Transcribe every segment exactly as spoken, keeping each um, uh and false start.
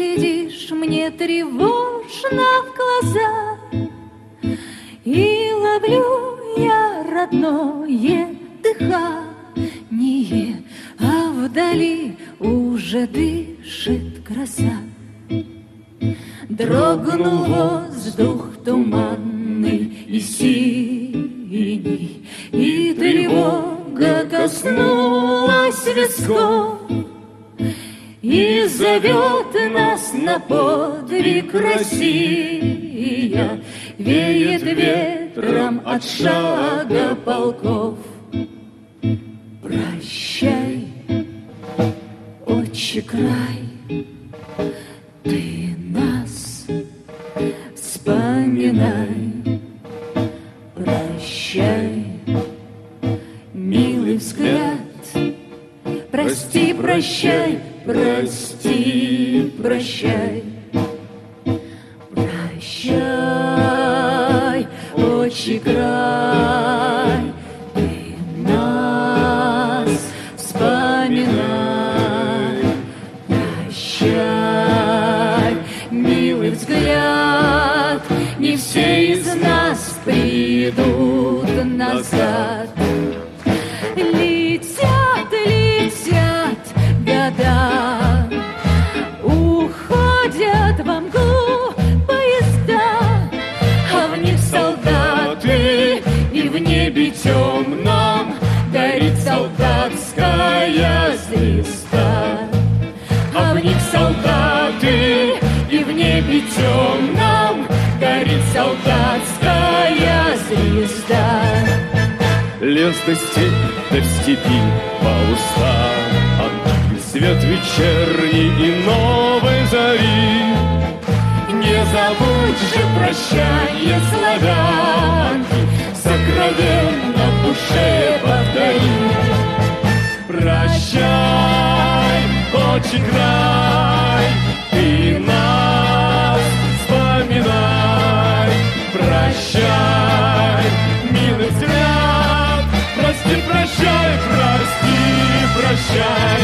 глядишь мне тревожно в глаза, и ловлю я родное дыхание, а вдали уже дышит гроза. Дрогнул воздух туманный и синий, и тревога коснулась висков, и зовет нас на подвиг Россия, веет ветром от шага полков. Прощай, отчий край, ты нас вспоминай. Прощай, милый взгляд, прости, прощай, прости, прощай. Прощай, отчий край, ты нас вспоминай. Прощай, милый взгляд, не все из нас придут назад. Летят, летят года, уходят во мглу поезда, а в них солдаты, и в небе темном горит солдатская звезда. А в них солдаты, и в небе темном горит солдатская звезда. Лес да степь, да в степи по уставам, свет вечерний и новой зари. Не забудь же прощанье славянки, сокровенно в душе повтори. Прощай, отчий край, ты нас вспоминай. Прощай, милый взгляд, прости, прощай, прости, прощай.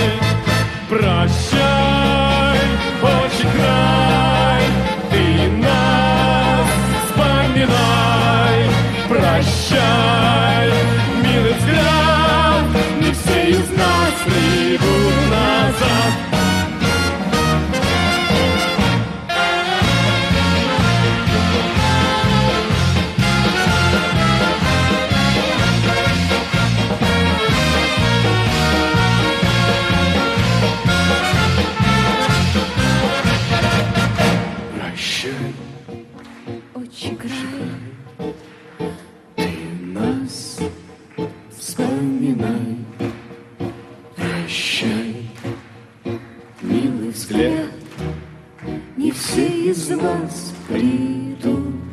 Прощай, отчий край, ты нас вспоминай. Прощай, милый взгляд, не все из нас придут назад. Отчий край, ты нас вспоминай. Прощай, милый взгляд, не все из вас придут